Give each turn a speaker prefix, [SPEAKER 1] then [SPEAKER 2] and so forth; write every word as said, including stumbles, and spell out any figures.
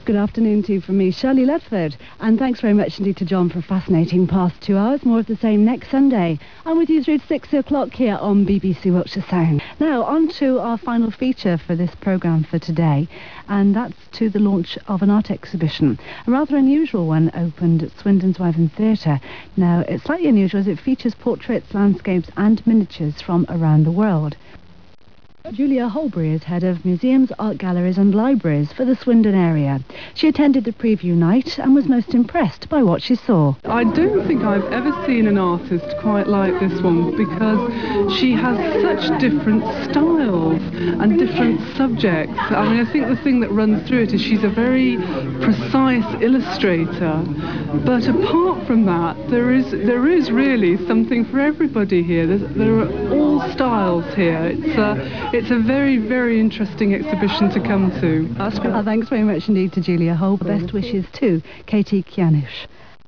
[SPEAKER 1] Good afternoon to you from me, Shirley Ledford, and thanks very much indeed to John for a fascinating past two hours. More of the same next Sunday. I'm with you through to six o'clock here on B B C Wiltshire Sound. Now, on to our final feature for this programme for today, and that's to the launch of an art exhibition. A rather unusual one opened at Swindon's Wyvern Theatre. Now, it's slightly unusual as it features portraits, landscapes and miniatures from around the world. Julia Holbury is head of museums, art galleries and libraries for the Swindon area. She attended the preview night and was most impressed by what she saw.
[SPEAKER 2] I don't think I've ever seen an artist quite like this one, because she has such different styles and different subjects. I mean, I think the thing that runs through it is she's a very precise illustrator, but apart from that, there is there is really something for everybody here. There's, there are all styles here. It's a, it's a very, very interesting exhibition to come to.
[SPEAKER 1] Oh, thanks very much indeed to Julia Holbury. Best wishes to Katie Kianush.